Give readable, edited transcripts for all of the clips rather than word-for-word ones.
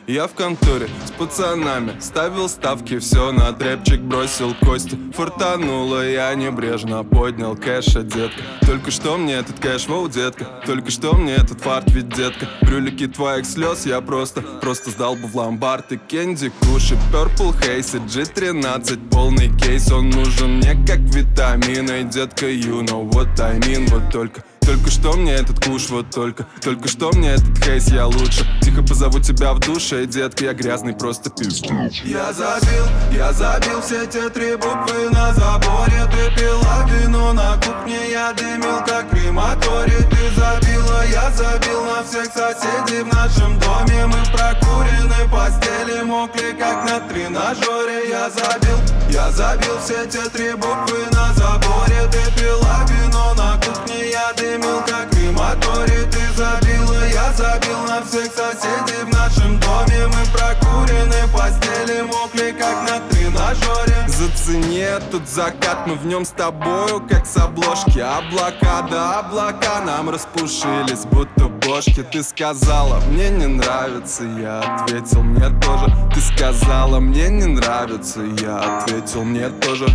Я в конторе с пацанами ставил ставки, все на трэпчик бросил кости. Фартануло, я небрежно поднял кэша, детка. Только что мне этот кэш, воу, детка. Только что мне этот фарт, ведь, детка. Брюлики твоих слез я просто сдал бы в ломбард. И Кенди, Куши, Purple Haze, G13, полный кейс. Он нужен мне как витамины, детка, you know what I mean. Вот только что мне этот куш, вот только что мне этот хейс, я лучше. Тихо позову тебя в душе, детка, я грязный просто пиздец. Я забил все те 3 буквы на заборе. Ты пила вино на кухне, я дымил как крематорий. Ты забила, я забил на всех соседей в нашем доме. Мы в прокуренной постели мокли как на тренажере. Я забил все те 3 буквы на заборе. Ты пила вино на кухне, я дымил как крематорий. Ты забила, я забил на всех соседей в нашем доме. Мы в прокуренной постели мокли как на тренажере. Зацени этот закат, мы в нем с тобою как с обложки. Облака, да облака нам распушились, будто бошки. Ты сказала, мне не нравится, я ответил, мне тоже. Ты сказала, мне не нравится, я ответил, мне тоже.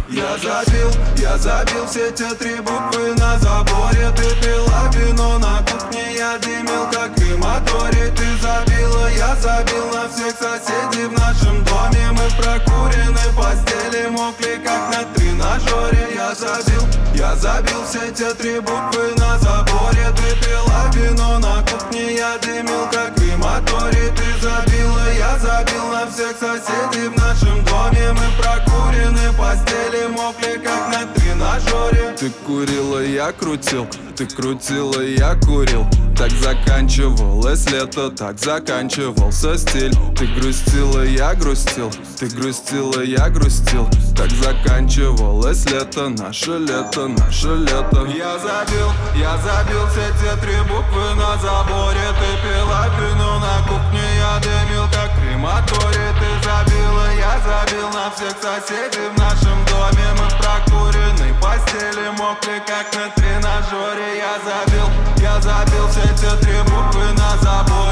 Я забил все те 3 буквы на заборе. Ты пила вино на кухне, я дымил как крематорий. Ты забила, я забил на всех соседей в нашем доме. Мы в прокуренной постели мокли как на тренажере. Я забил все те 3 буквы на заборе. Ты пила вино на кухне, я дымил как крематорий. Ты забила, я забил на всех соседей в нашем доме. Мы в прокуренной постели мокли как на тренажере. Ты курила, я крутил, ты крутила, я курил. Так заканчивалось лето, так заканчивался стиль. Ты грустила, я грустил, ты грустила, я грустил. Так заканчивалось лето, наше лето, наше лето. Я забил все те 3 буквы на заборе. Ты пила вино на кухне, я дымил как крематорий. Ты забила, я забил на всех соседей в нашем доме. Мы в прокуренной постели мокли как на тренажере. Я забил все те 3 буквы на заборе.